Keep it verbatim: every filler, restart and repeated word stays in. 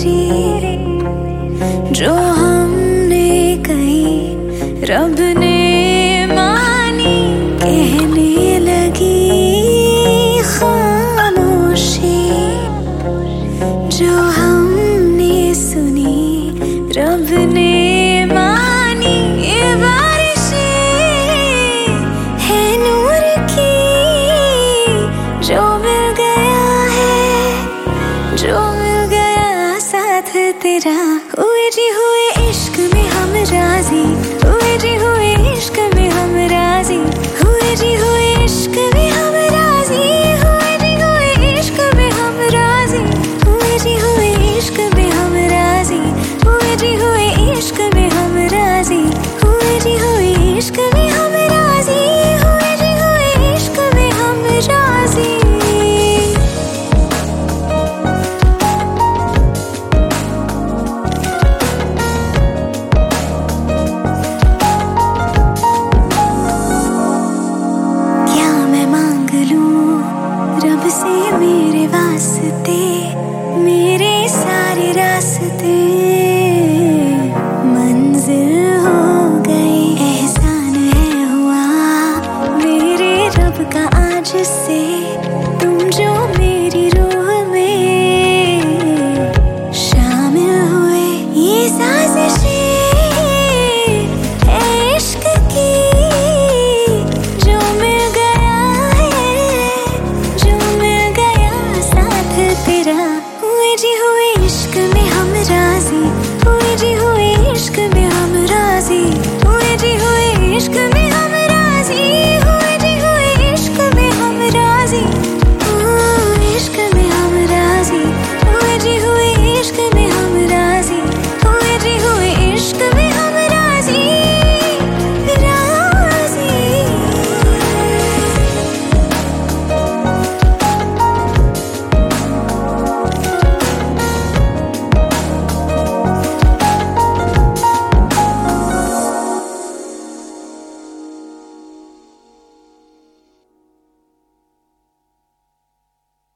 मेरी जो हमने कही रब ने मानी, कहने लगी खामोशी जो हमने सुनी रब ने मानी। ये बारिशें है नूर की जो मिल गया है, जो मिल गया साथ तेरा। हुए जी हुए इश्क में हम राजी, हुए जी हुए इश्क में हम राजी, हुए जी हुए इश्क में हम राजी, हुए जी हुए इश्क में हम राजी, हुए जी हुए इश्क में हम राजी, हुए जी हुए इश्क में हम राजी, हुए जी हुए इश्क में हम राजी, हुए जी हुए इश्क में हम राजी। रब से मेरे वास्ते, मेरे सारे रास्ते मंजिल हो गए। एहसान है हुआ मेरे रब का आज से, तुम जो मेरी रूह में शामिल हुए। ये साजिशें है इश्क की जो मिल गया है, जो मिल गया साथ तेरा। हुए जी हुए इश्क में हम राजी,